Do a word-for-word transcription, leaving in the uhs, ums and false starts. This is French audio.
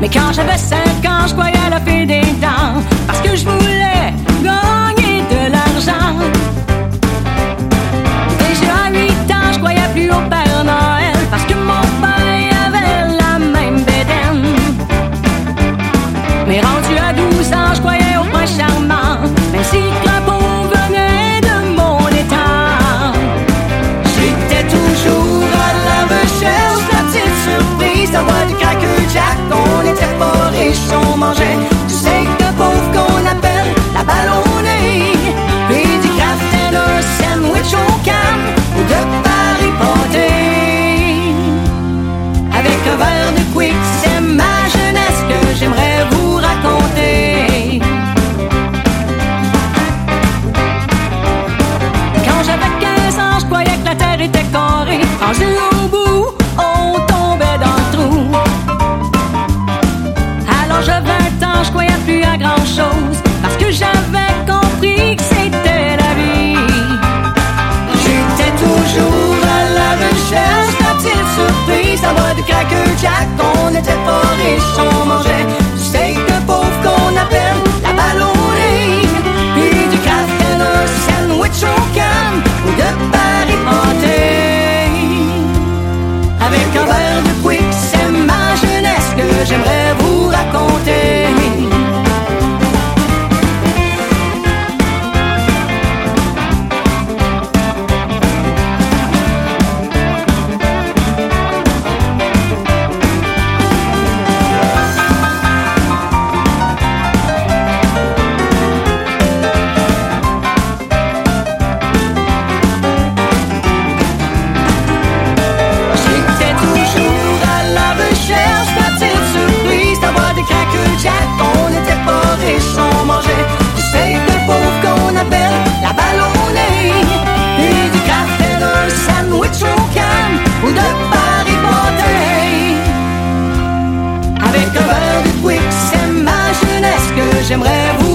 Et quand j'avais cinq ans, je croyais à la fée des dents, parce que je voulais gagner de l'argent. Déjà à huit ans, je croyais plus au Père Noël, parce que mon père avait la même bédaine. Mais rendu à douze ans, je croyais au prince charmant, même si crapaud venait de mon état. J'étais toujours à la recherche de la petite surprise d'avoir du Cracker Jack. On était pas riches, on mangeait du steak de pauvre qu'on appelle la ballonnée, puis du Kraft Dinner sandwich au canne ou de Paris pâté. Avec un verre de Quick, c'est ma jeunesse que j'aimerais vous raconter. Quand j'avais quinze ans, je croyais que la terre était carrée. Rendu au bout, on tombait dans le trou. Alors j'avais vingt ans, je croyais plus à grand chose, parce que j'avais compris que c'était la vie. J'étais toujours à la recherche d'un petite surprise d'avoir du Cracker Jack. On n'était pas riches, on mangeait du steak de pauvre qu'on appelle la ballonnée, puis du Kraft Dinner sandwich au canne ou de Paris pâté. Avec un verre de Quick, c'est ma jeunesse que j'aimerais vous raconter. J'étais toujours à la recherche d'un petite surprise d'avoir des Cracker Jack. On n'était pas riches, on mangeait du steak de pauvre qu'on appelle la ballonnée, et du Kraft Dinner sandwich au canne ou de Paris pâté. Avec un verre de Quick, c'est ma jeunesse que j'aimerais vous